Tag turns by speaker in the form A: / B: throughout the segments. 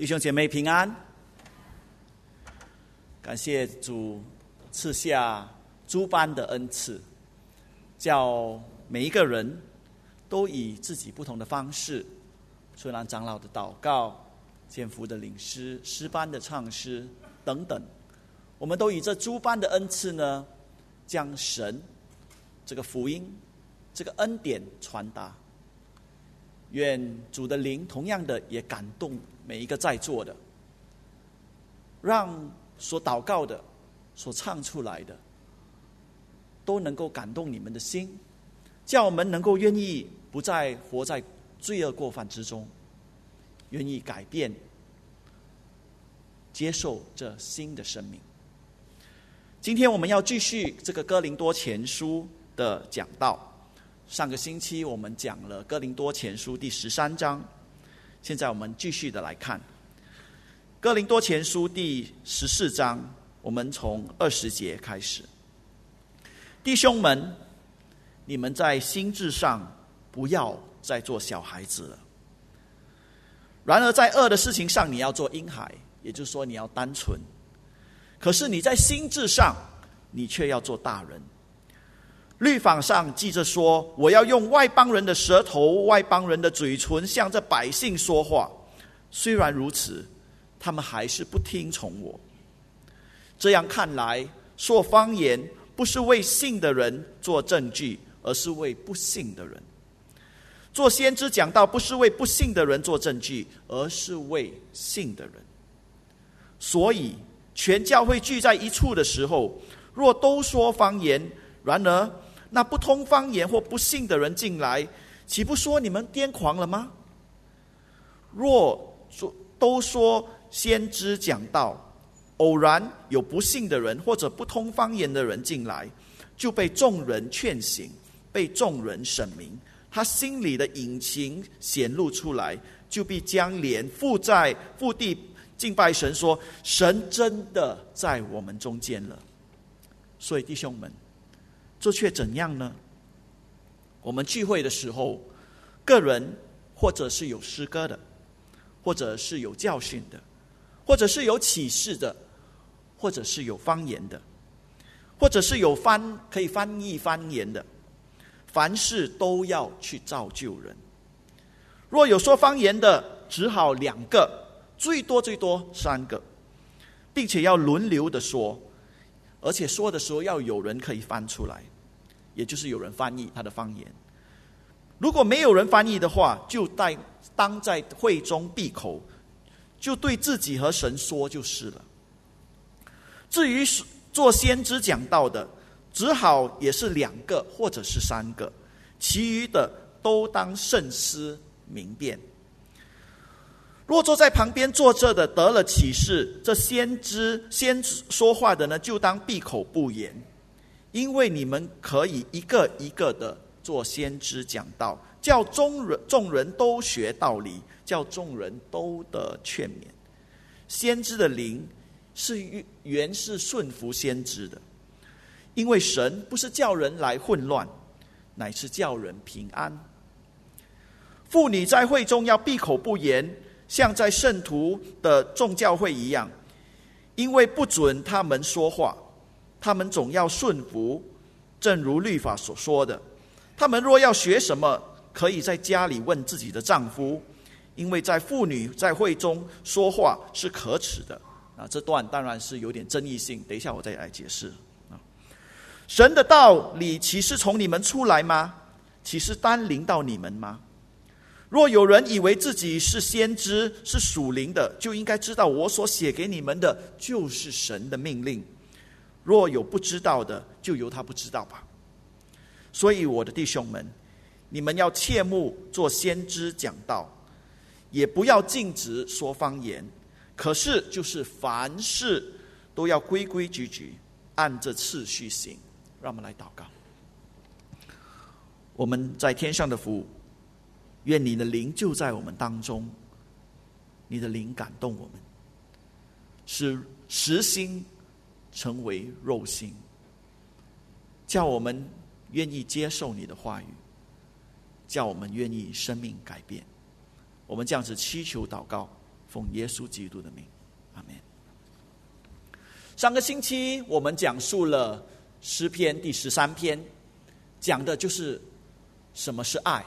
A: 弟兄姐妹平安，感谢主赐下诸般的恩赐，叫每一个人都以自己不同的方式，虽然长老的祷告、建福的领诗、诗班的唱诗等等，我们都以这诸般的恩赐呢，将神这个福音、这个恩典传达。愿主的灵同样的也感动每一个在座的，让所祷告的、所唱出来的，都能够感动你们的心，叫我们能够愿意不再活在罪恶过犯之中，愿意改变，接受这新的生命。今天我们要继续这个哥林多前书的讲道。上个星期我们讲了哥林多前书第13章，现在我们继续的来看哥林多前书第14章，我们从20节开始。弟兄们，你们在心智上不要再做小孩子了，然而在恶的事情上你要做婴孩，也就是说你要单纯，可是你在心智上你却要做大人。律法上记着说，我要用外邦人的舌头、外邦人的嘴唇向这百姓说话。虽然如此，他们还是不听从我。这样看来，说方言不是为信的人做证据，而是为不信的人。做先知讲道不是为不信的人做证据，而是为信的人。所以全教会聚在一处的时候，若都说方言，然而那不通方言或不信的人进来，岂不说你们癫狂了吗？若都说先知讲道，偶然有不信的人或者不通方言的人进来，就被众人劝醒，被众人审明，他心里的隐情显露出来，就必将脸伏地敬拜神，说神真的在我们中间了。所以弟兄们，这却怎样呢？我们聚会的时候，个人或者是有诗歌的，或者是有教训的，或者是有启示的，或者是有方言的，或者是有可以翻译方言的，凡事都要去造就人。若有说方言的，只好2个，最多3个，并且要轮流的说，而且说的时候要有人可以翻出来，也就是有人翻译他的方言。如果没有人翻译的话，就当在会中闭口，就对自己和神说就是了。至于做先知讲道的，只好也是2个或者是3个，其余的都当慎思明辨。若坐在旁边坐着的得了启示，这先说话的呢，就当闭口不言，因为你们可以一个一个的做先知讲道，叫众人都学道理，叫众人都得劝勉。先知的灵原是顺服先知的，因为神不是叫人来混乱，乃是叫人平安。妇女在会中要闭口不言，像在圣徒的众教会一样，因为不准他们说话，他们总要顺服，正如律法所说的。他们若要学什么，可以在家里问自己的丈夫，因为在妇女在会中说话是可耻的。这段当然是有点争议性，等一下我再来解释。神的道理岂是从你们出来吗？岂是单临到你们吗？若有人以为自己是先知，是属灵的，就应该知道我所写给你们的就是神的命令。若有不知道的，就由他不知道吧。所以我的弟兄们，你们要切莫做先知讲道，也不要禁止说方言，可是就是凡事都要规规矩矩，按着次序行。让我们来祷告。我们在天上的父，愿你的灵就在我们当中，你的灵感动我们，使实心成为肉心，叫我们愿意接受你的话语，叫我们愿意生命改变。我们这样子祈求祷告， 奉耶稣基督的名，阿们。上个星期我们讲述了诗篇第13篇，讲的就是什么是爱。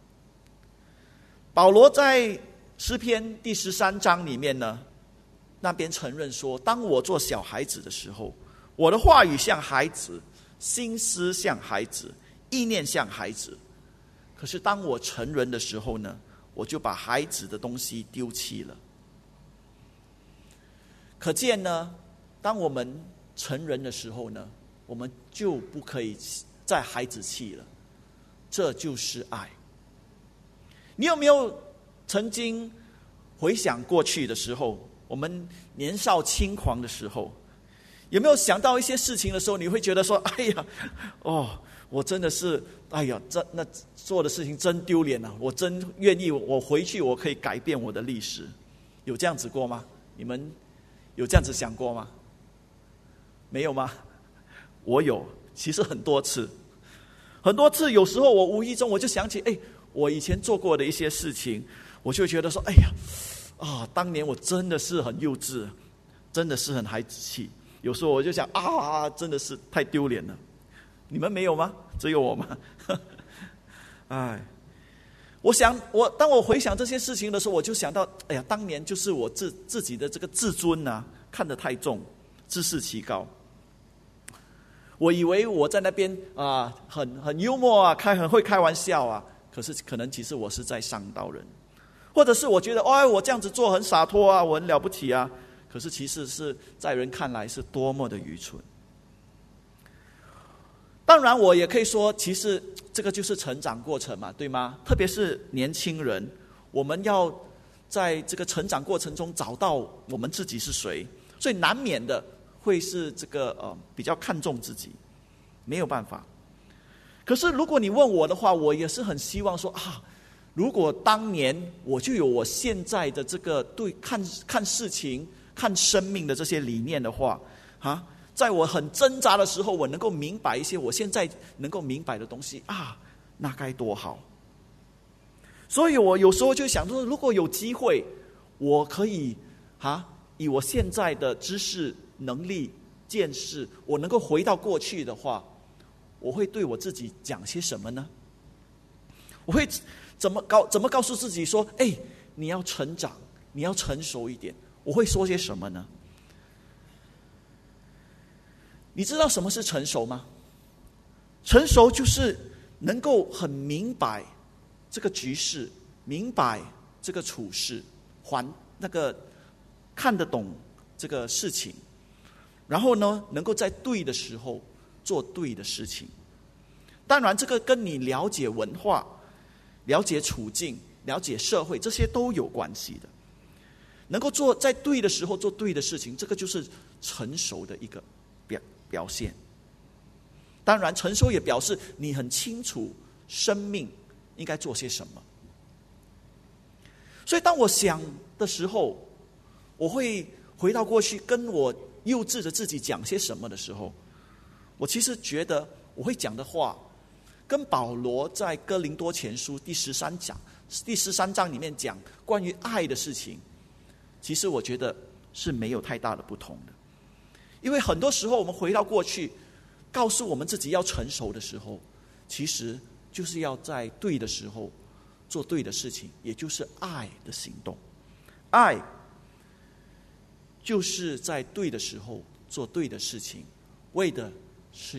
A: 保罗在诗篇第13章里面呢，那边承认说，当我做小孩子的时候，我的话语像孩子，心思像孩子，意念像孩子。可是当我成人的时候呢，我就把孩子的东西丢弃了。可见呢，当我们成人的时候呢，我们就不可以再孩子气了。这就是爱。你有没有曾经回想过去的时候，我们年少轻狂的时候，有没有想到一些事情的时候，你会觉得说，哎呀，我真的是，哎呀，那做的事情真丢脸啊！我真愿意，我回去我可以改变我的历史。有这样子过吗？你们有这样子想过吗？没有吗？我有，其实很多次，有时候我无意中我就想起，我以前做过的一些事情，我就觉得说，哎呀，当年我真的是很幼稚，真的是很孩子气。有时候我就想，真的是太丢脸了。你们没有吗？只有我吗？当我回想这些事情的时候，我就想到，哎呀，当年就是我自己的这个自尊啊，看得太重，自视其高。我以为我在那边很幽默啊，很会开玩笑啊，可是可能其实我是在伤到人，或者是我觉得，我这样子做很洒脱啊，我很了不起啊，可是其实是在人看来是多么的愚蠢。当然我也可以说，其实这个就是成长过程嘛，对吗？特别是年轻人，我们要在这个成长过程中找到我们自己是谁，所以难免的会是这个比较看重自己，没有办法。可是如果你问我的话，我也是很希望说如果当年我就有我现在的这个对看事情、看生命的这些理念的话，在我很挣扎的时候，我能够明白一些我现在能够明白的东西那该多好。所以我有时候就想说，如果有机会，我可以以我现在的知识、能力、见识，我能够回到过去的话，我会对我自己讲些什么呢？我会怎么告诉自己说，你要成长，你要成熟一点？我会说些什么呢？你知道什么是成熟吗？成熟就是能够很明白这个局势，明白这个处事，看得懂这个事情，然后呢，能够在对的时候做对的事情。当然，这个跟你了解文化、了解处境、了解社会，这些都有关系的。能够在对的时候做对的事情，这个就是成熟的一个表现。当然，成熟也表示你很清楚生命应该做些什么。所以当我想的时候，我会回到过去跟我幼稚的自己讲些什么的时候，我其实觉得我会讲的话跟保罗在哥林多前书第13章里面讲关于爱的事情，其实我觉得是没有太大的不同的。因为很多时候我们回到过去，告诉我们自己要成熟的时候，其实就是要在对的时候做对的事情，也就是爱的行动。爱就是在对的时候做对的事情，为的是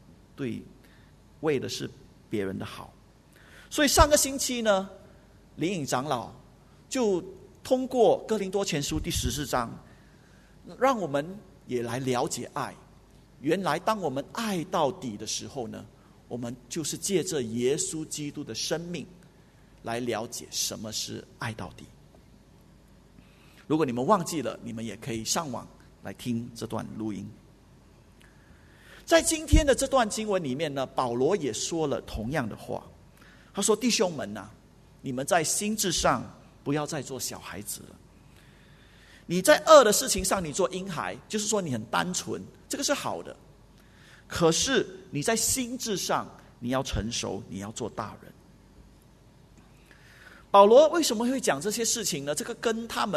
A: 别人的好。所以上个星期呢，林颖长老就通过哥林多前书第14章，让我们也来了解爱。原来当我们爱到底的时候呢，我们就是借着耶稣基督的生命来了解什么是爱到底。如果你们忘记了，你们也可以上网来听这段录音。在今天的这段经文里面呢，保罗也说了同样的话。他说，弟兄们你们在心智上不要再做小孩子了。你在恶的事情上你做婴孩，就是说你很单纯，这个是好的。可是你在心智上你要成熟，你要做大人。保罗为什么会讲这些事情呢？这个跟他们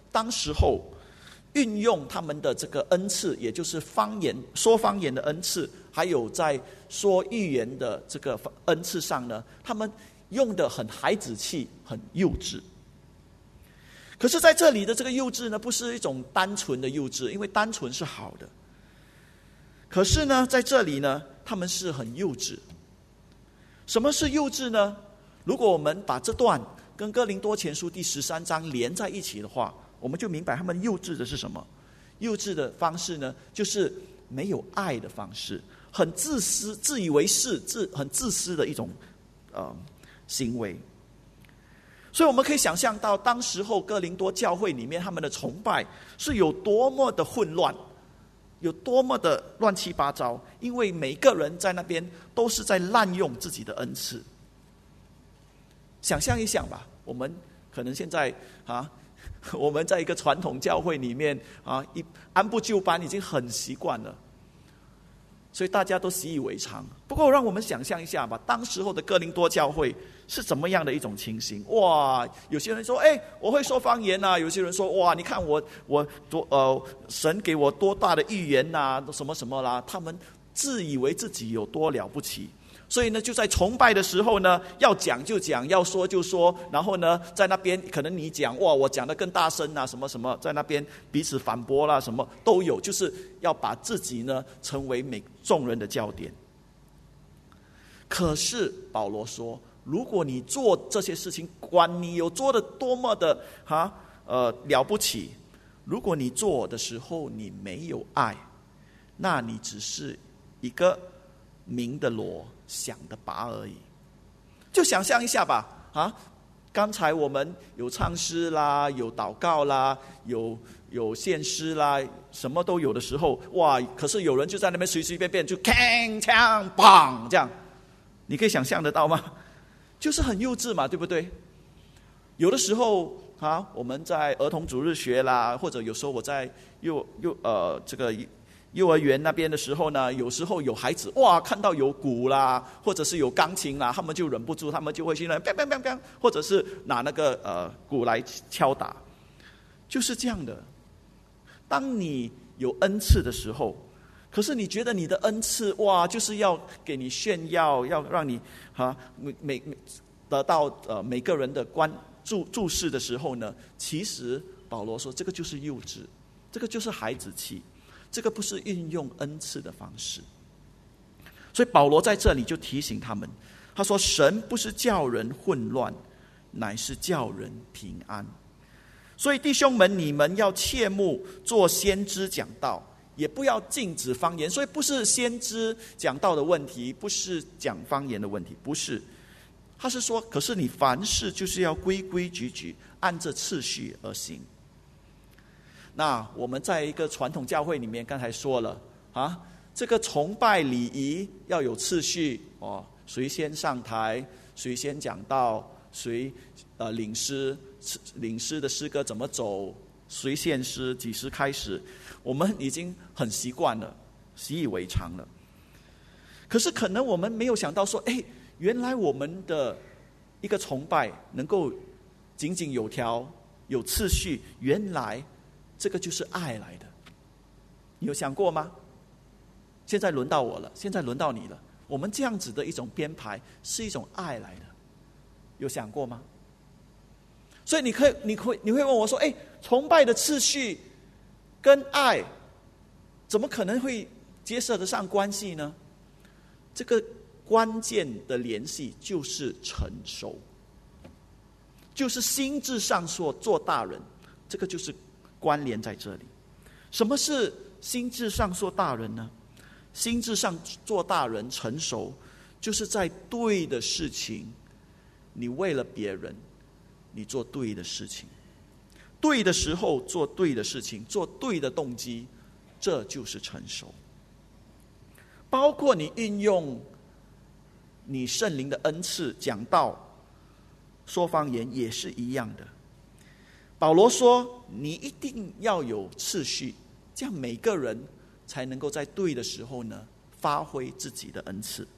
A: 当时候运用他们的这个恩赐，也就是方言说方言的恩赐，还有在说预言的这个恩赐上呢，他们用的很孩子气，很幼稚。可是在这里的这个幼稚呢，不是一种单纯的幼稚，因为单纯是好的。可是呢，在这里呢，他们是很幼稚。什么是幼稚呢？如果我们把这段跟哥林多前书第13章连在一起的话，我们就明白他们幼稚的是什么。幼稚的方式呢，就是没有爱的方式，很自私、自以为是、很自私的一种行为。所以我们可以想象到当时候哥林多教会里面他们的崇拜是有多么的混乱，有多么的乱七八糟，因为每个人在那边都是在滥用自己的恩赐。想象一想吧，我们可能现在我们在一个传统教会里面按部就班已经很习惯了，所以大家都习以为常。不过让我们想象一下吧，当时候的哥林多教会是怎么样的一种情形？哇，有些人说我会说方言啊，有些人说哇，你看我神给我多大的预言啊，什么什么啦，他们自以为自己有多了不起。所以呢，就在崇拜的时候呢，要讲就讲，要说就说，然后呢，在那边可能你讲哇，我讲得更大声啊，什么什么，在那边彼此反驳啦，什么都有，就是要把自己呢成为众人的焦点。可是保罗说，如果你做这些事情，管你有做得多么的了不起，如果你做的时候你没有爱，那你只是一个鸣的锣，响的拔而已。就想象一下吧，刚才我们有唱诗啦，有祷告啦，有献诗啦，什么都有的时候，哇！可是有人就在那边随随便便就铿锵砰这样，你可以想象得到吗？就是很幼稚嘛，对不对？有的时候我们在儿童主日学啦，或者有时候我在这个幼儿园那边的时候呢，有时候有孩子哇，看到有鼓啦，或者是有钢琴啦，他们就忍不住，他们就会去那砰砰砰砰，或者是拿那个鼓来敲打，就是这样的。当你有恩赐的时候，可是你觉得你的恩赐哇，就是要给你炫耀，要让你得到每个人的注视的时候呢，其实保罗说这个就是幼稚，这个就是孩子气。这个不是运用恩赐的方式。所以保罗在这里就提醒他们，他说神不是叫人混乱，乃是叫人平安。所以弟兄们，你们要切莫做先知讲道，也不要禁止方言。所以不是先知讲道的问题，不是讲方言的问题，不是。他是说，可是你凡事就是要规规矩矩，按着次序而行。那我们在一个传统教会里面，刚才说了这个崇拜礼仪要有次序谁先上台，谁先讲道，谁领诗的诗歌怎么走，谁献诗，几时开始，我们已经很习惯了，习以为常了。可是可能我们没有想到说，原来我们的一个崇拜能够井井有条，有次序，原来这个就是爱来的。你有想过吗？现在轮到我了，现在轮到你了。我们这样子的一种编排是一种爱来的，有想过吗？所以你会问我说，崇拜的次序跟爱怎么可能会结合得上关系呢？这个关键的联系就是成熟，就是心智上说做大人，这个就是关联在这里。什么是心智上做大人呢？心智上做大人成熟，就是在对的事情，你为了别人，你做对的事情，对的时候做对的事情，做对的动机，这就是成熟。包括你运用你圣灵的恩赐，讲道、说方言也是一样的。保罗说，你一定要有次序，这样每个人才能够在对的时候呢，发挥自己的恩赐。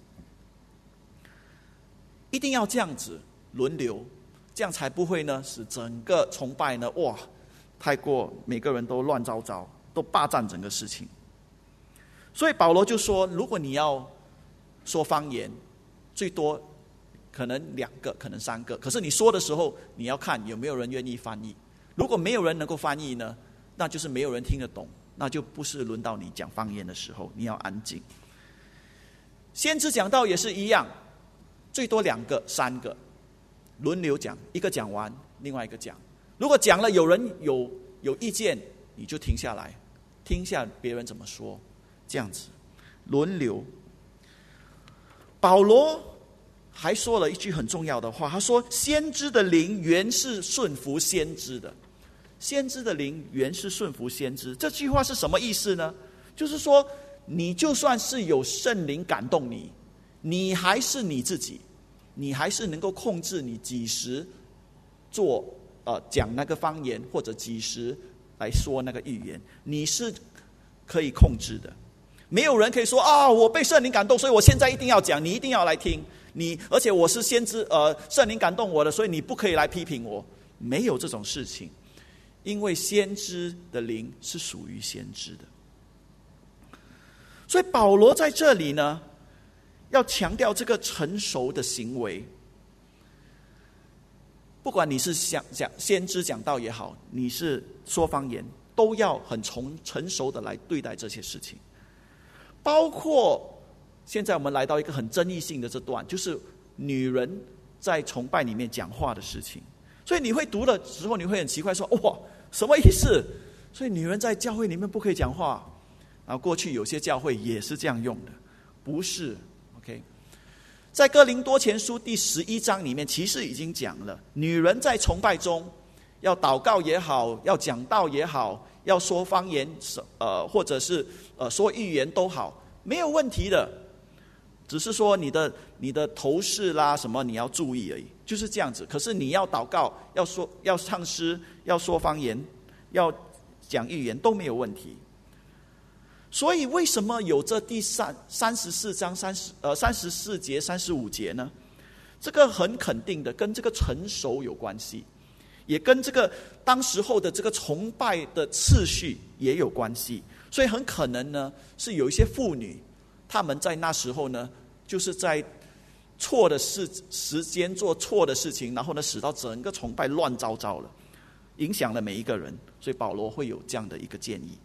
A: 一定要这样子轮流，这样才不会呢，使整个崇拜呢， 太过每个人都乱糟糟，都霸占整个事情。所以保罗就说，如果你要说方言，最多可能2个，可能3个，可是你说的时候，你要看有没有人愿意翻译。如果没有人能够翻译呢，那就是没有人听得懂，那就不是轮到你讲方言的时候，你要安静。先知讲道也是一样，最多2个、3个，轮流讲，一个讲完，另外一个讲。如果讲了有人有意见，你就停下来，听下别人怎么说，这样子轮流。保罗还说了一句很重要的话，他说先知的灵原是顺服先知的。先知的灵原是顺服先知，这句话是什么意思呢？就是说你就算是有圣灵感动你，你还是你自己，你还是能够控制你几时讲那个方言，或者几时来说那个预言，你是可以控制的。没有人可以说我被圣灵感动，所以我现在一定要讲，你一定要来听而且我是先知，圣灵感动我的，所以你不可以来批评我。没有这种事情，因为先知的灵是属于先知的。所以保罗在这里呢，要强调这个成熟的行为。不管你是讲先知讲道也好，你是说方言，都要很成熟的来对待这些事情。包括现在我们来到一个很争议性的这段，就是女人在崇拜里面讲话的事情。所以你会读的时候，你会很奇怪说，哇，什么意思？所以女人在教会里面不可以讲话。然后过去有些教会也是这样用的，不是 OK。 在哥林多前书第11章里面，其实已经讲了，女人在崇拜中要祷告也好，要讲道也好，要说方言或者是说预言都好，没有问题的，只是说你的头饰啦什么你要注意而已，就是这样子。可是你要祷告，要唱诗，要说方言，要讲预言都没有问题。所以为什么有这第34章34节35节呢？这个很肯定的跟这个成熟有关系，也跟这个当时候的这个崇拜的次序也有关系。所以很可能呢，是有一些妇女，她们在那时候呢，就是在错的时间做错的事情，然后呢，使到整个崇拜乱糟糟了，影响了每一个人。所以保罗会有这样的一个建议。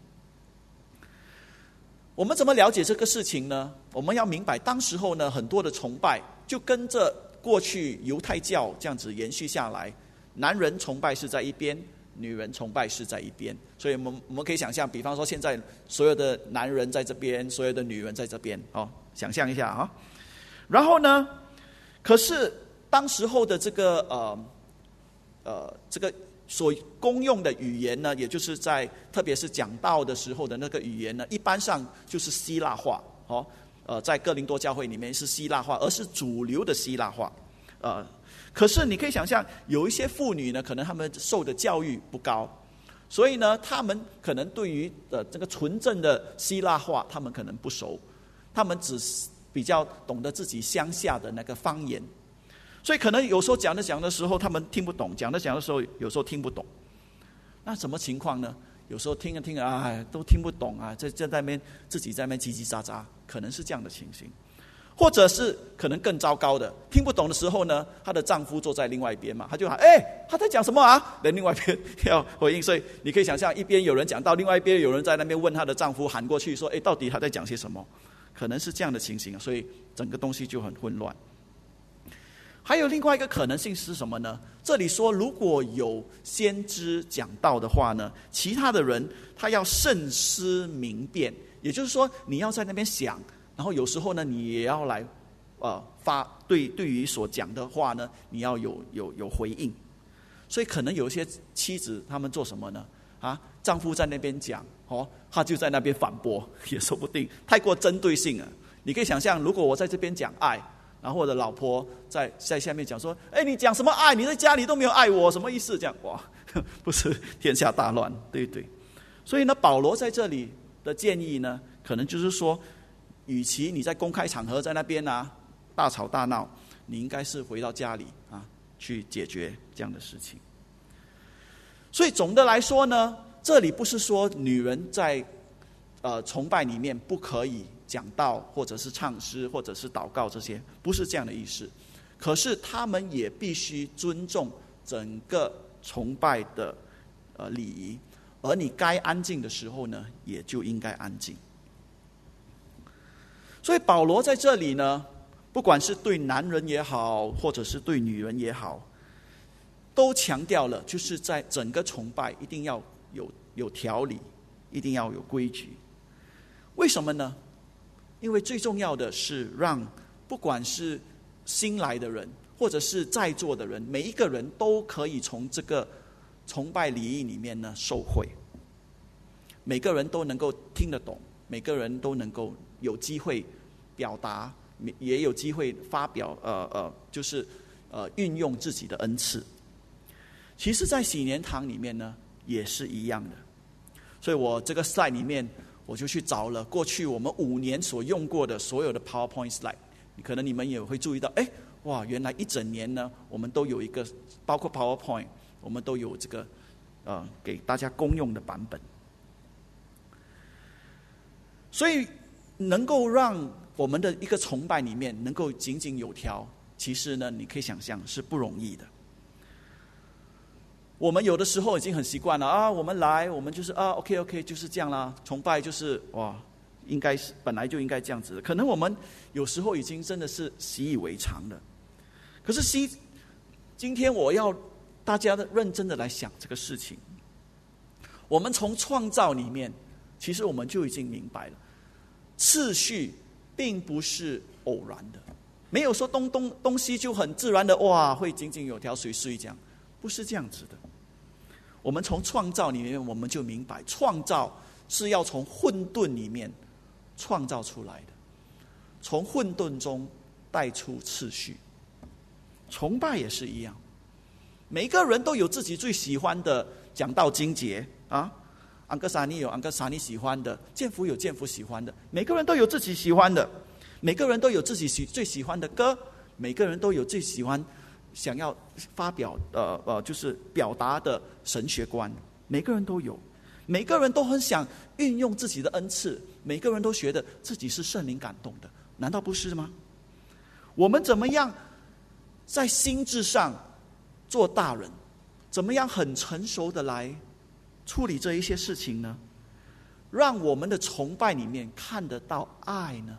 A: 我们怎么了解这个事情呢？我们要明白，当时候呢，很多的崇拜就跟着过去犹太教这样子延续下来，男人崇拜是在一边，女人崇拜是在一边。所以我们可以想象，比方说现在所有的男人在这边，所有的女人在这边，想象一下啊。然后呢，可是当时候的这个所公用的语言呢，也就是特别是讲道的时候的那个语言呢，一般上就是希腊话。在哥林多教会里面是希腊话，而是主流的希腊话。可是你可以想象，有一些妇女呢，可能她们受的教育不高，所以呢，她们可能对于这个纯正的希腊话，她们可能不熟，她们只比较懂得自己乡下的那个方言。所以可能有时候讲的时候他们听不懂，讲的时候有时候听不懂。那什么情况呢？有时候听着都听不懂啊，在那边自己在那边叽叽喳喳，可能是这样的情形。或者是可能更糟糕的，听不懂的时候呢，她的丈夫坐在另外一边嘛，他就喊他在讲什么啊？另外一边要回应。所以你可以想象，一边有人讲到，另外一边有人在那边问她的丈夫，喊过去说到底他在讲些什么？可能是这样的情形，所以整个东西就很混乱。还有另外一个可能性是什么呢？这里说，如果有先知讲道的话呢，其他的人他要慎思明辨，也就是说，你要在那边想，然后有时候呢，你也要来对于所讲的话呢，你要有回应。所以可能有一些妻子他们做什么呢？丈夫在那边讲，他就在那边反驳，也说不定，太过针对性了。你可以想象，如果我在这边讲爱，然后我的老婆在下面讲说，你讲什么爱？你在家里都没有爱我，什么意思？这样哇，不是天下大乱，对。所以呢，保罗在这里的建议呢，可能就是说，与其你在公开场合在那边大吵大闹，你应该是回到家里去解决这样的事情。 所以总的来说呢，这里不是说女人在崇拜里面不可以讲道，或者是唱诗，或者是祷告，这些不是这样的意思。可是他们也必须尊重整个崇拜的礼仪，而你该安静的时候呢，也就应该安静。所以保罗在这里呢，不管是对男人也好，或者是对女人也好，都强调了，就是在整个崇拜一定要有条理，一定要有规矩。为什么呢？因为最重要的是让不管是新来的人，或者是在座的人，每一个人都可以从这个崇拜礼仪里面呢受惠，每个人都能够听得懂，每个人都能够有机会表达，也有机会发表就是运用自己的恩赐。其实在喜年堂里面呢也是一样的。所以我这个 slide 里面我就去找了过去我们5年所用过的所有的 PowerPoint slide， 可能你们也会注意到，哇，原来一整年呢我们都有一个，包括 PowerPoint 我们都有这个给大家公用的版本。所以能够让我们的一个崇拜里面能够井井有条，其实呢你可以想象是不容易的。我们有的时候已经很习惯了我们来，我们就是OK 就是这样啦，崇拜就是哇，应该是本来就应该这样子的。可能我们有时候已经真的是习以为常了。可是今天我要大家认真的来想这个事情。我们从创造里面，其实我们就已经明白了，次序并不是偶然的，没有说东西就很自然的哇会井井有条随这样，不是这样子的。我们从创造里面我们就明白，创造是要从混沌里面创造出来的，从混沌中带出次序。崇拜也是一样，每个人都有自己最喜欢的讲道经节安哥萨尼有安哥萨尼喜欢的，建福有建福喜欢的，每个人都有自己喜欢的，每个人都有自己最喜欢的歌，每个人都有最喜欢想要发表就是表达的神学观，每个人都有，每个人都很想运用自己的恩赐，每个人都觉得自己是圣灵感动的，难道不是吗？我们怎么样在心智上做大人，怎么样很成熟的来处理这一些事情呢？让我们的崇拜里面看得到爱呢？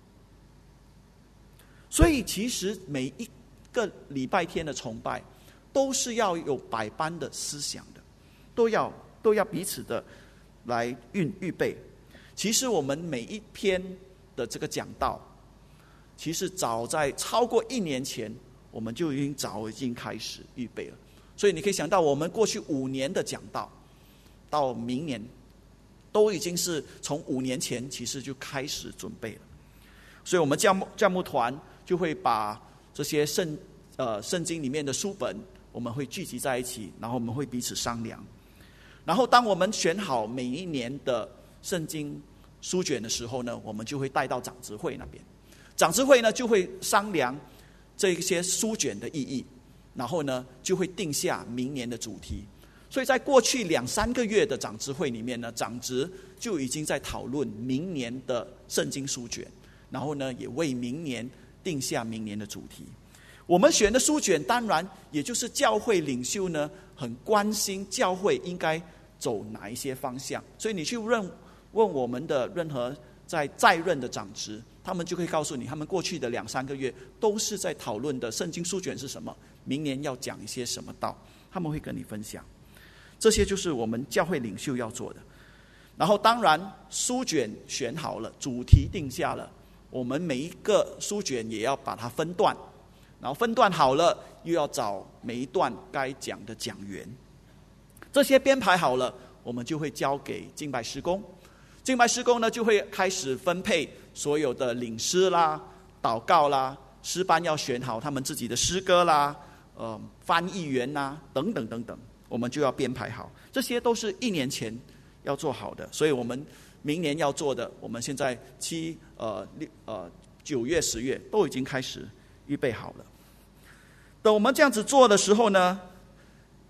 A: 所以其实每一个礼拜天的崇拜都是要有百般的思想的，都要彼此的来预备。其实我们每一篇的这个讲道，其实早在超过1年前我们就已经开始预备了。所以你可以想到，我们过去5年的讲道到明年都已经是从5年前其实就开始准备了。所以我们教牧团就会把这些圣经里面的书本，我们会聚集在一起，然后我们会彼此商量。然后当我们选好每一年的圣经书卷的时候呢，我们就会带到长执会那边，长执会呢就会商量这些书卷的意义，然后呢就会定下明年的主题。所以在过去2-3个月的长执会里面呢，长执就已经在讨论明年的圣经书卷，然后呢也为明年定下明年的主题。我们选的书卷当然也就是教会领袖呢很关心教会应该走哪一些方向，所以你去问我们的任何在任的长执，他们就可以告诉你，他们过去的2-3个月都是在讨论的圣经书卷是什么，明年要讲一些什么道，他们会跟你分享。这些就是我们教会领袖要做的。然后当然书卷选好了，主题定下了，我们每一个书卷也要把它分段，然后分段好了，又要找每一段该讲的讲员。这些编排好了，我们就会交给敬拜事工。敬拜事工呢就会开始分配所有的领诗啦、祷告啦、诗班要选好他们自己的诗歌啦、翻译员啦等等等等，我们就要编排好。这些都是1年前要做好的，所以我们明年要做的，我们现在9月、10月都已经开始预备好了。等我们这样子做的时候呢，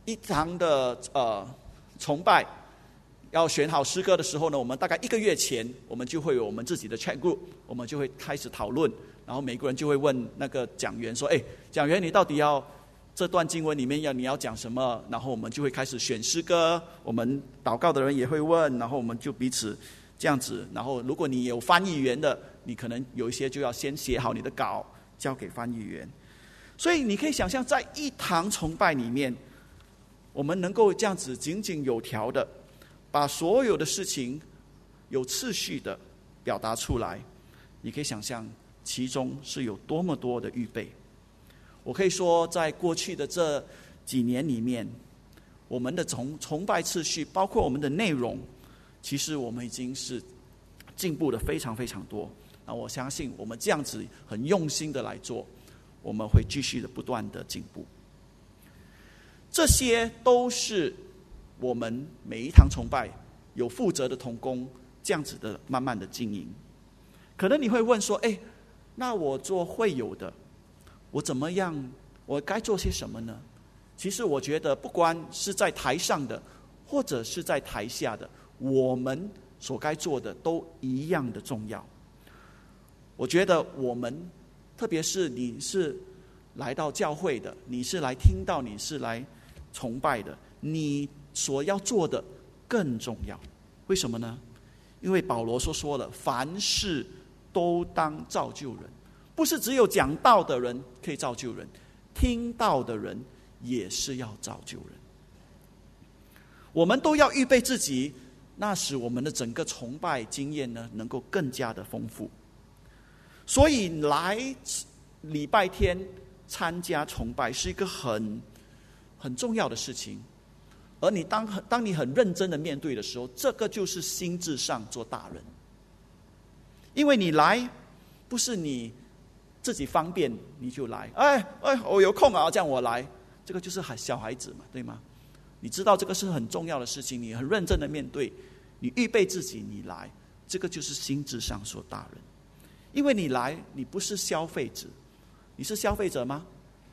A: 一堂的崇拜要选好诗歌的时候呢，我们大概1个月前，我们就会有我们自己的 chat group， 我们就会开始讨论，然后每个人就会问那个讲员说：“讲员，你到底要这段经文里面你要讲什么？”然后我们就会开始选诗歌，我们祷告的人也会问，然后我们就彼此这样子。然后如果你有翻译员的，你可能有一些就要先写好你的稿，交给翻译员。所以你可以想象，在一堂崇拜里面，我们能够这样子井井有条的把所有的事情有次序的表达出来，你可以想象其中是有多么多的预备。我可以说，在过去的这几年里面，我们的崇拜次序，包括我们的内容，其实我们已经是进步的非常非常多。那我相信我们这样子很用心的来做，我们会继续的不断的进步。这些都是我们每一堂崇拜有负责的同工这样子的慢慢的经营。可能你会问说：“那我做会友的，我怎么样？我该做些什么呢？”其实我觉得，不管是在台上的，或者是在台下的，我们所该做的都一样的重要。我觉得我们，特别是你是来到教会的，你是来听到，你是来崇拜的，你所要做的更重要。为什么呢？因为保罗说了，凡事都当造就人，不是只有讲道的人可以造就人，听到的人也是要造就人。我们都要预备自己，那使我们的整个崇拜经验呢，能够更加的丰富。所以来礼拜天参加崇拜是一个很重要的事情。而你当你很认真的面对的时候，这个就是心智上做大人。因为你来不是你自己方便你就来，我有空啊，这样我来，这个就是小孩子嘛，对吗？你知道这个是很重要的事情，你很认真的面对，你预备自己，你来，这个就是心智上做大人。因为你来，你不是消费者，你是消费者吗？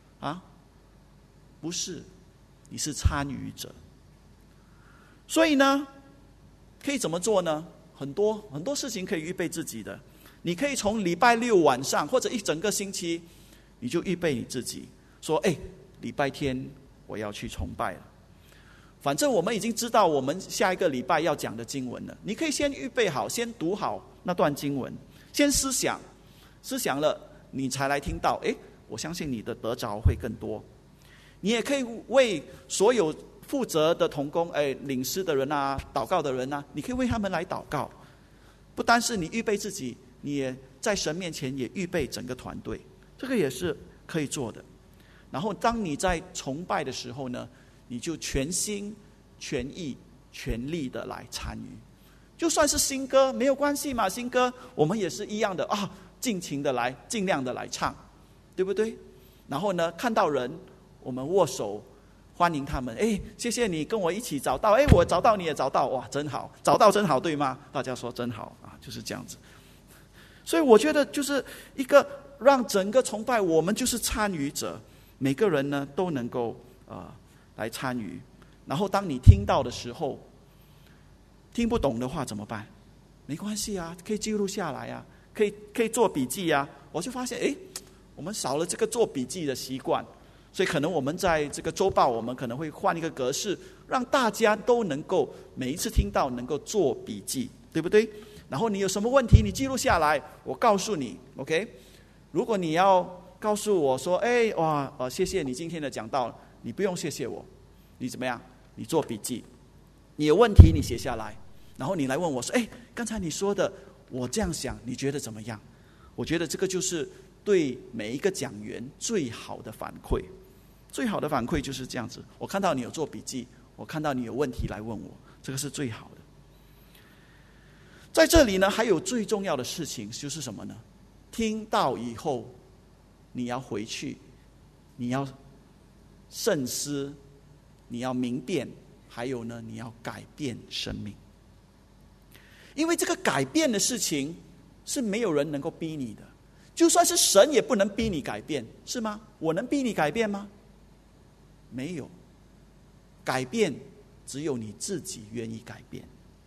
A: 不是，你是参与者。所以呢，可以怎么做呢？很多事情可以预备自己的。你可以从礼拜六晚上或者一整个星期，你就预备你自己，说礼拜天我要去崇拜了。反正我们已经知道我们下一个礼拜要讲的经文了，你可以先预备好，先读好那段经文，先思想了，你才来听到。我相信你的得着会更多。你也可以为所有负责的同工，领诗的人啊，祷告的人啊，你可以为他们来祷告。不单是你预备自己，你也在神面前也预备整个团队，这个也是可以做的。然后当你在崇拜的时候呢，你就全心全意全力的来参与。就算是新歌没有关系嘛，新歌我们也是一样的尽情的来，尽量的来唱，对不对？然后呢，看到人我们握手欢迎他们，谢谢你跟我一起找到，我找到你也找到，哇，真好，找到真好，对吗？大家说真好啊，就是这样子。所以我觉得就是一个让整个崇拜，我们就是参与者，每个人呢都能够来参与。然后当你听到的时候，听不懂的话怎么办？没关系啊，可以记录下来啊，可以做笔记啊。我就发现我们少了这个做笔记的习惯，所以可能我们在这个周报，我们可能会换一个格式，让大家都能够每一次听到能够做笔记，对不对？然后你有什么问题，你记录下来，我告诉你 ，OK？ 如果你要告诉我说，谢谢你今天的讲道，你不用谢谢我，你怎么样？你做笔记，你有问题你写下来，然后你来问我说，刚才你说的，我这样想，你觉得怎么样？我觉得这个就是对每一个讲员最好的反馈。最好的反馈就是这样子，我看到你有做笔记，我看到你有问题来问我，这个是最好的。在这里呢，还有最重要的事情就是什么呢？听到以后，你要回去，你要慎思，你要明辨，还有呢，你要改变生命。因为这个改变的事情是没有人能够逼你的，就算是神也不能逼你改变，是吗？我能逼你改变吗？没有。 改变只有你自己愿意改变。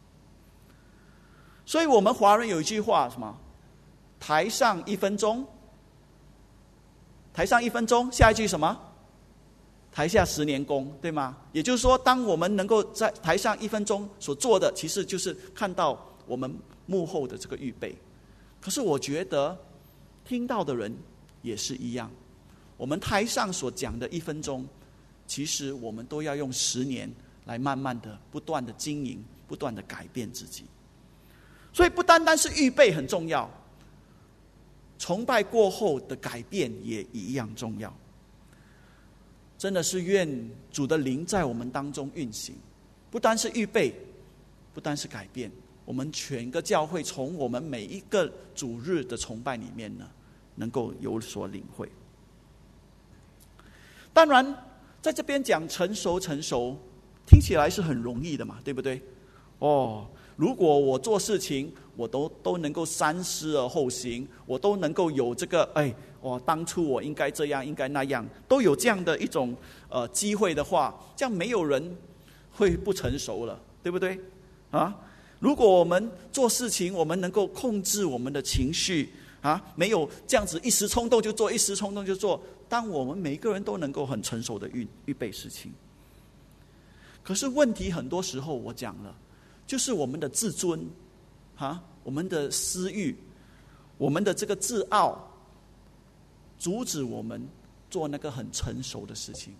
A: 所以我们华人有一句话，什么？台上1分钟，台上1分钟，下一句什么？台下10年功，对吗？也就是说，当我们能够在台上1分钟所做的，其实就是看到我们幕后的这个预备。可是我觉得听到的人也是一样，我们台上所讲的1分钟，其实我们都要用10年来慢慢的不断的经营，不断的改变自己。所以不单单是预备很重要，崇拜过后的改变也一样重要。真的是愿主的灵在我们当中运行，不单是预备，不单是改变，我们全个教会从我们每一个主日的崇拜里面呢，能够有所领会。当然在这边讲成熟听起来是很容易的嘛，对不对？如果我做事情我都能够三思而后行，我都能够有这个当初我应该这样应该那样，都有这样的一种机会的话，这样没有人会不成熟了，对不对啊？如果我们做事情我们能够控制我们的情绪啊，没有这样子一时冲动就做，一时冲动就做，当我们每一个人都能够很成熟的预备事情。可是问题很多时候我讲了，就是我们的自尊我们的私欲，我们的这个自傲，阻止我们做那个很成熟的事情。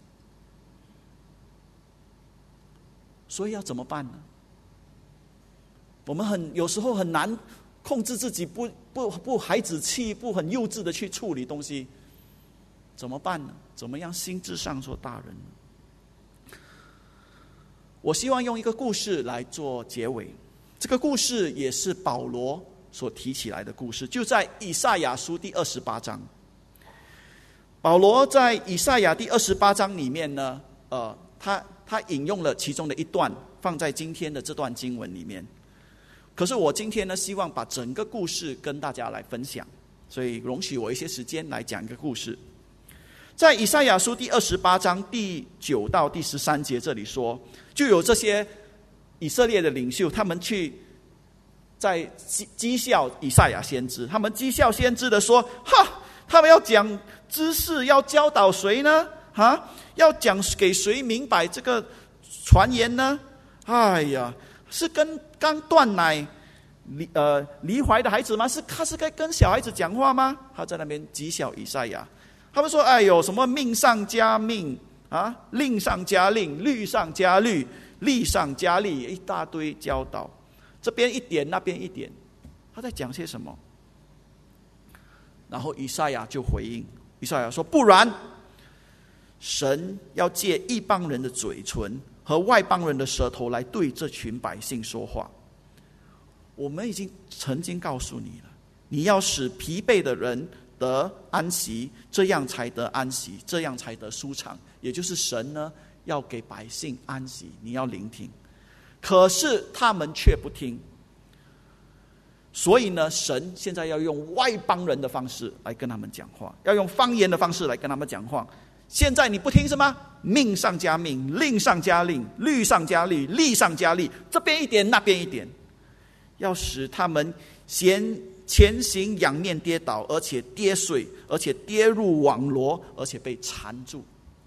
A: 所以要怎么办呢？我们有时候很难控制自己，不孩子气，不很幼稚的去处理东西，怎么办呢？怎么样心智上做大人呢？我希望用一个故事来做结尾。这个故事也是保罗所提起来的故事，就在以赛亚书第28章。保罗在以赛亚第28章里面呢，他引用了其中的一段，放在今天的这段经文里面。可是我今天呢，希望把整个故事跟大家来分享，所以容许我一些时间来讲一个故事。在以赛亚书第28章第9到第13节这里说，就有这些以色列的领袖，他们去在讥笑以赛亚先知，他们讥笑先知的说，他们要讲知识，要教导谁呢？要讲给谁明白这个传言呢？是跟刚断奶离怀的孩子吗？他是该跟小孩子讲话吗？他在那边讥笑以赛亚。他们说什么命上加命令上加令，律上加律，例上加例，一大堆教导，这边一点那边一点，他在讲些什么？然后以赛亚就回应，以赛亚说，不然神要借异邦人的嘴唇和外邦人的舌头来对这群百姓说话。我们已经曾经告诉你了，你要使疲惫的人得安息，这样才得安息，这样才得舒畅。也就是神呢要给百姓安息，你要聆听。可是他们却不听，所以呢神现在要用外邦人的方式来跟他们讲话，要用方言的方式来跟他们讲话。现在你不听什么？命上加命，令上加令，律上加律，例上加例，这边一点那边一点，要使他们前行仰面跌倒，而且跌碎，而且跌入网罗，而且被缠住。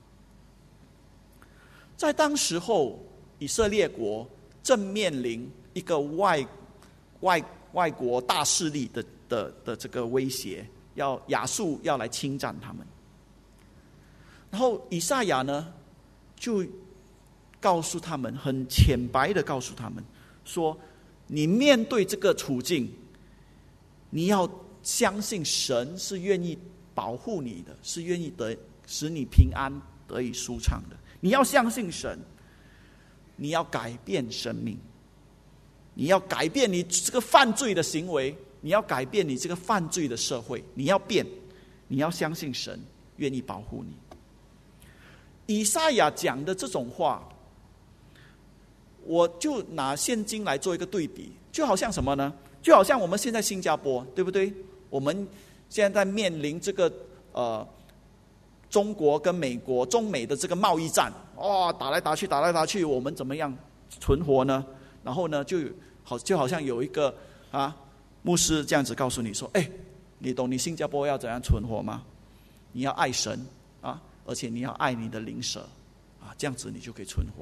A: 在当时候以色列国正面临一个外国大势力的这个威胁，亚述要来侵占他们。然后以赛亚呢就告诉他们，很浅白的告诉他们说，你面对这个处境，你要相信神是愿意保护你的，是愿意使你平安得以舒畅的。你要相信神，你要改变生命，你要改变你这个犯罪的行为，你要改变你这个犯罪的社会，你要变，你要相信神愿意保护你。以赛亚讲的这种话，我就拿现今来做一个对比，就好像什么呢？就好像我们现在新加坡，对不对？我们现在面临这个中国跟美国中美的这个贸易战， 打来打去，我们怎么样存活呢？然后呢，就好像有一个牧师这样子告诉你说：“你懂你新加坡要怎样存活吗？你要爱神而且你要爱你的邻舍这样子你就可以存活。”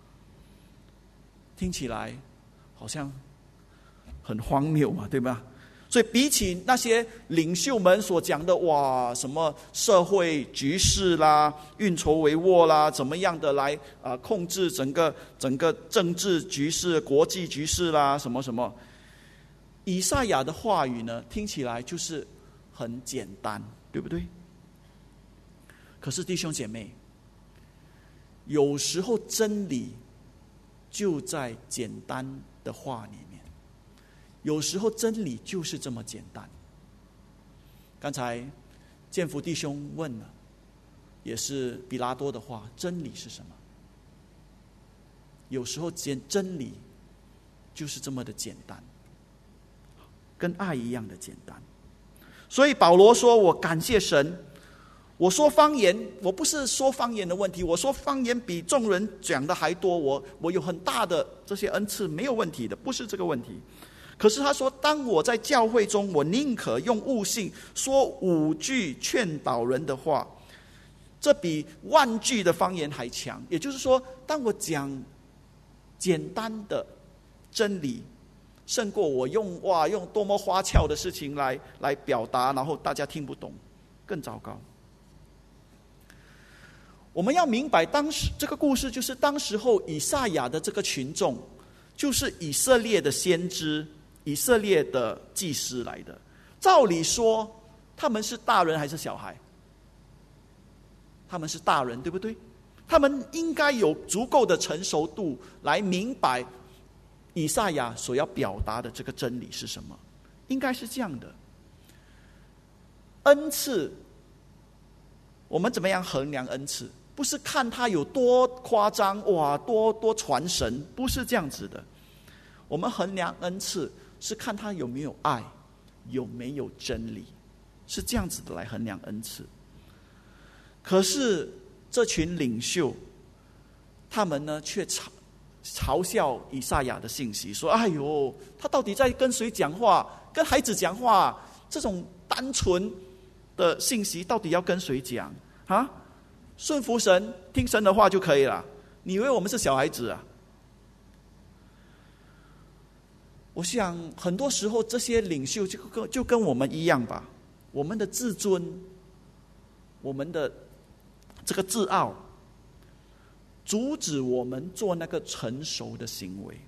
A: 听起来好像很荒谬嘛，对吧？所以比起那些领袖们所讲的什么社会局势啦、运筹帷幄啦，怎么样的来控制整个政治局势、国际局势啦，什么什么，以赛亚的话语呢，听起来就是很简单，对不对？可是弟兄姐妹，有时候真理就在简单的话里面，有时候真理就是这么简单。刚才建福弟兄问了，也是比拉多的话，真理是什么？有时候真理就是这么的简单，跟爱一样的简单。所以保罗说，我感谢神，我说方言，我不是说方言的问题，我说方言比众人讲的还多，我有很大的这些恩赐，没有问题的，不是这个问题。可是他说，当我在教会中，我宁可用悟性说5句劝导人的话，这比万句的方言还强。也就是说，当我讲简单的真理，胜过我用多么花俏的事情来表达，然后大家听不懂，更糟糕。我们要明白，当时这个故事就是当时候以赛亚的这个群众，就是以色列的先知、以色列的祭司来的。照理说，他们是大人还是小孩？他们是大人，对不对？他们应该有足够的成熟度来明白以赛亚所要表达的这个真理是什么，应该是这样的。恩赐，我们怎么样衡量恩赐？不是看他有多夸张，多传神，不是这样子的。我们衡量恩赐是看他有没有爱，有没有真理，是这样子的来衡量恩赐。可是这群领袖，他们呢却嘲笑以赛亚的信息，说：“哎呦，他到底在跟谁讲话？跟孩子讲话？这种单纯的信息，到底要跟谁讲啊？顺服神，听神的话就可以了。你以为我们是小孩子啊？”我想很多时候这些领袖就跟我们一样吧，我们的自尊，我们的这个自傲，阻止我们做那个成熟的行为，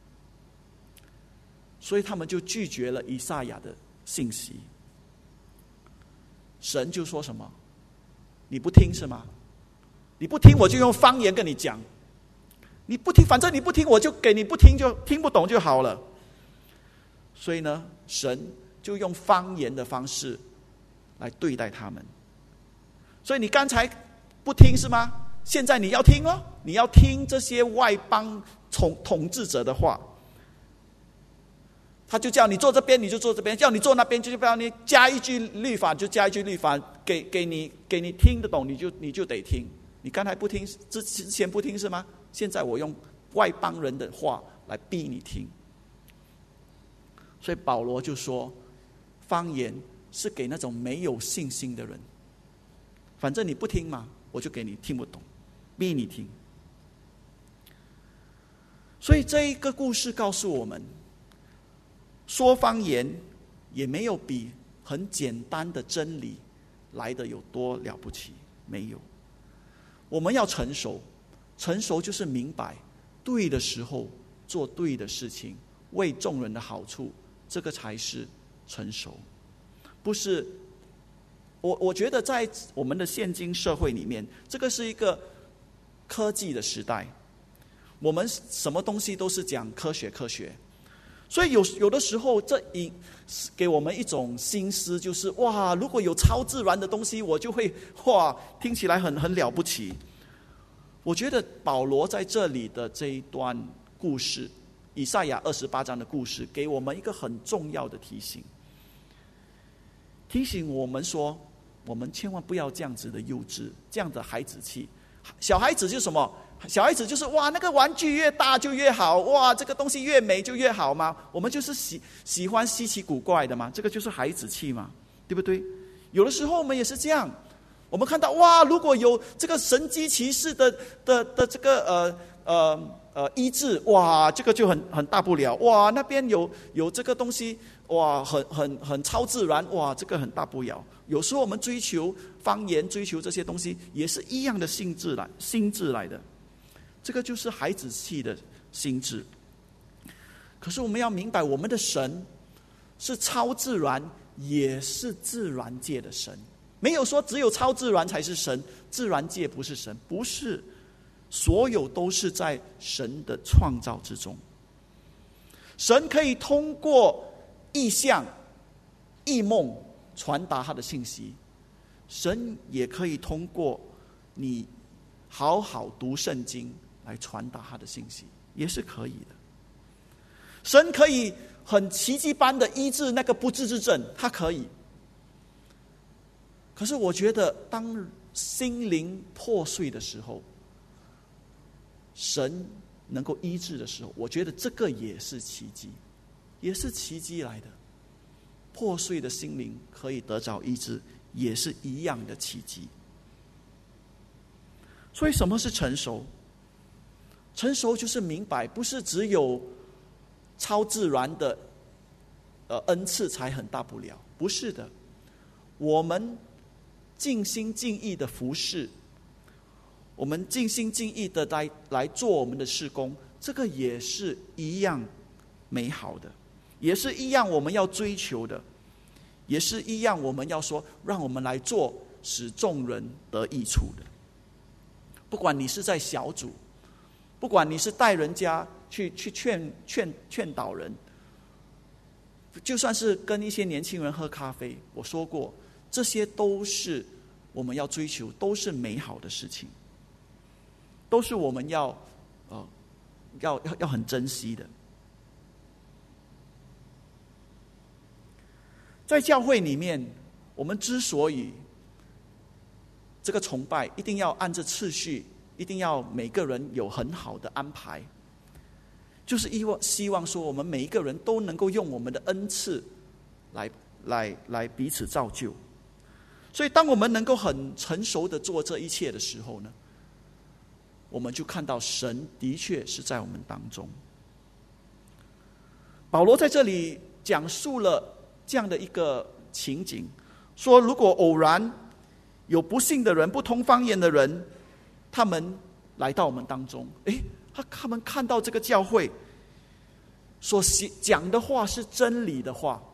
A: 所以他们就拒绝了以赛亚的信息。神就说什么？你不听是吗？你不听，我就用方言跟你讲。你不听，反正你不听，我就给你不听，就听不懂就好了。所以呢，神就用方言的方式来对待他们。所以你刚才不听是吗？现在你要听哦，你要听这些外邦统治者的话。他就叫你坐这边，你就坐这边；叫你坐那边，就叫你加一句律法，就加一句律法，给你听得懂，你就得听。你刚才不听，之前不听是吗？现在我用外邦人的话来逼你听。所以保罗就说，方言是给那种没有信心的人。反正你不听嘛，我就给你听不懂，逼你听。所以这一个故事告诉我们，说方言也没有比很简单的真理来的有多了不起，没有。我们要成熟，成熟就是明白对的时候做对的事情，为众人的好处，这个才是成熟。不是我觉得在我们的现今社会里面，这个是一个科技的时代，我们什么东西都是讲科学，所以有的时候这给我们一种心思，就是如果有超自然的东西，我就会听起来很了不起。我觉得保罗在这里的这一段故事，以赛亚28章的故事，给我们一个很重要的提醒，提醒我们说，我们千万不要这样子的幼稚，这样的孩子气， 小孩子就是什么？小孩子就是哇，那个玩具越大就越好，哇，这个东西越美就越好嘛。我们就是喜欢稀奇古怪的嘛，这个就是孩子气嘛，对不对？有的时候我们也是这样，我们看到哇，如果有这个神机骑士的这个医治，哇，这个就很大不了，哇，那边有这个东西，哇，很超自然，哇，这个很大不了。有时候我们追求方言，追求这些东西，也是一样的心智来的。这个就是孩子气的心智。可是我们要明白，我们的神是超自然，也是自然界的神。没有说只有超自然才是神，自然界不是神，不是，所有都是在神的创造之中。神可以通过异象、异梦传达他的信息，神也可以通过你好好读圣经来传达他的信息，也是可以的。神可以很奇迹般的医治那个不治之症，他可以。可是我觉得当心灵破碎的时候，神能够医治的时候，我觉得这个也是奇迹，也是奇迹来的。破碎的心灵可以得着医治，也是一样的奇迹。所以什么是成熟？成熟就是明白，不是只有超自然的恩赐才很大不了，不是的。我们尽心尽意的服侍，我们尽心尽意的来做我们的事工，这个也是一样美好的，也是一样我们要追求的，也是一样我们要说，让我们来做使众人得益处的。不管你是在小组，不管你是带人家去劝导人，就算是跟一些年轻人喝咖啡，我说过，这些都是我们要追求，都是美好的事情，都是我们要很珍惜的。在教会里面，我们之所以这个崇拜一定要按着次序，一定要每个人有很好的安排，就是希望说我们每一个人都能够用我们的恩赐来彼此造就。所以当我们能够很成熟的做这一切的时候呢，我们就看到神的确是在我们当中。保罗在这里讲述了这样的一个情景，说如果偶然有不信的人、不通方言的人，他们来到我们当中，他们看到这个教会所讲的话是真理的话，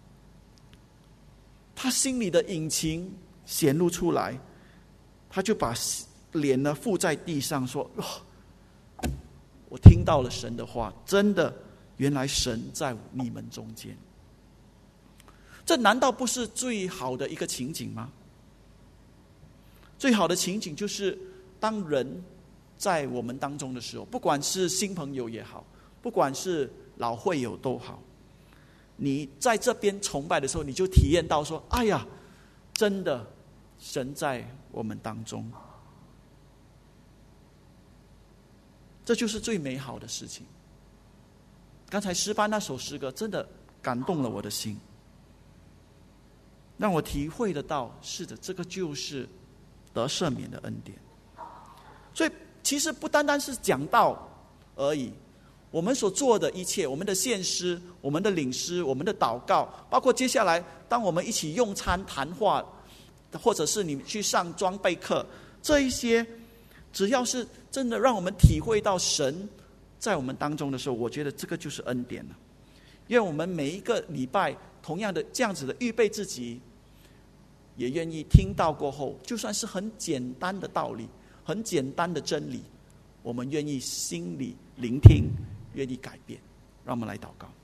A: 他心里的隐情显露出来，他就把脸呢覆在地上说，我听到了神的话，真的，原来神在你们中间。这难道不是最好的一个情景吗？最好的情景就是当人在我们当中的时候，不管是新朋友也好，不管是老会友都好，你在这边崇拜的时候，你就体验到说，哎呀，真的神在我们当中。这就是最美好的事情。刚才诗班那首诗歌真的感动了我的心，让我体会得到，是的，这个就是得赦免的恩典。所以其实不单单是讲道而已，我们所做的一切，我们的献诗、我们的领诗、我们的祷告，包括接下来当我们一起用餐谈话，或者是你去上装备课，这一些只要是真的让我们体会到神在我们当中的时候，我觉得这个就是恩典了。因为我们每一个礼拜同样的这样子的预备自己，也愿意听到过后，就算是很简单的道理、很简单的真理，我们愿意心里聆听，愿意改变。让我们来祷告。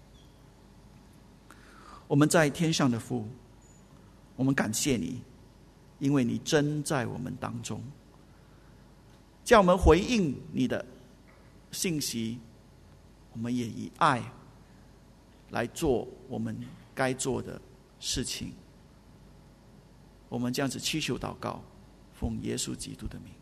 A: 我们在天上的父，我们感谢你，因为你真在我们当中，叫我们回应你的信息，我们也以爱来做我们该做的事情。我们这样子祈求祷告，奉耶稣基督的名。